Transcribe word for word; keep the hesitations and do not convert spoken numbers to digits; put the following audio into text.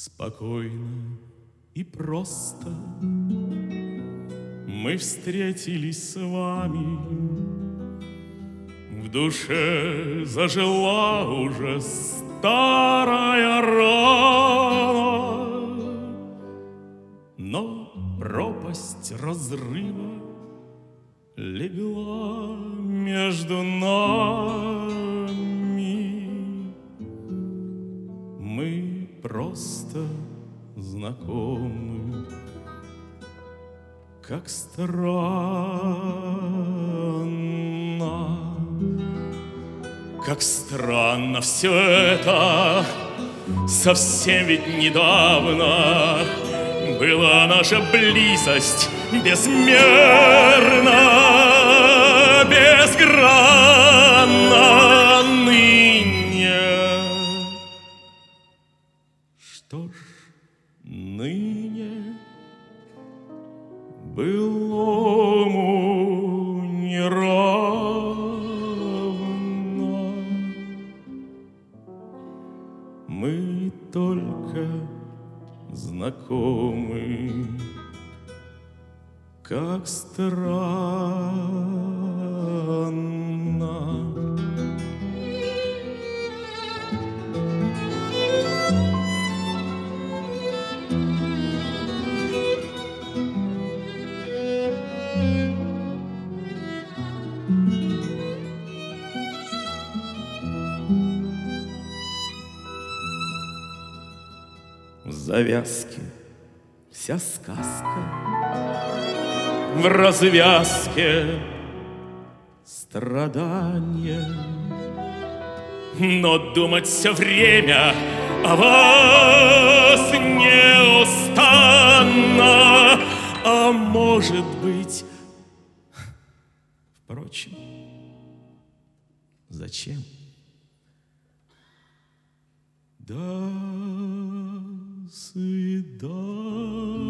Спокойно и просто мы встретились с вами. В душе зажила уже старая рана, но пропасть разрыва легла между нами. Мы просто знакомы. Как странно, как странно все это. Совсем ведь недавно была наша близость безмерна, безгранна. Ныне, что ж, ныне былому не равно. Мы только знакомы. Как странно. В завязке вся сказка, в развязке страдания. Но думать все время о вас неустанно. А может быть, впрочем, зачем? До свидания.